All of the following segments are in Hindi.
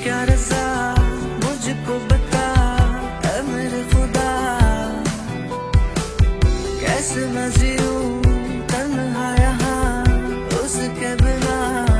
क्या रजा मुझको बता ऐ मेरे खुदा, कैसे मैं जीऊं तन्हा यहाँ उसके बिना।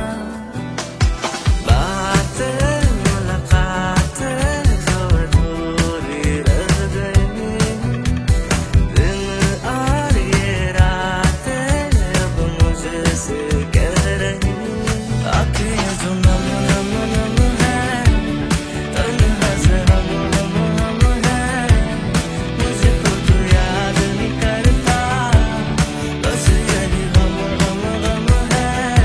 बातें मुलाकातें जो अधूरी रह गई, दिन और ये रातें अब मुझसे कह रही, आँखें जो नम नम नम है, तन्हा से हम है, मुझे तो तू याद नहीं करता, बस यही हम है।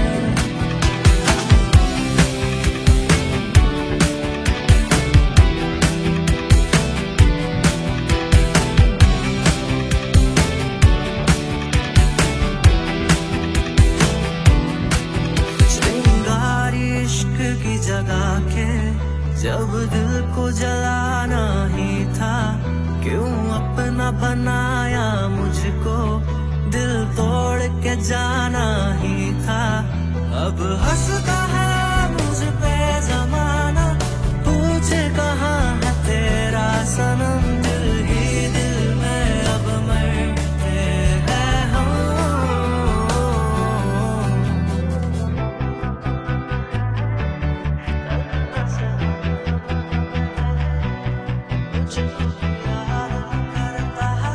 श्रृंगारी इश्क की जगह के जब दिल को जलाना ही था, क्यों अपना बनाया मुझको, दिल तोड़ के जाना ही था। अब हंसता है मुझ पे जमाना, पूछे कहाँ है तेरा सनम, दिल ही दिल में अब मरते हैं हम।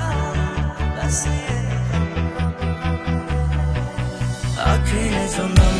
आँखें जो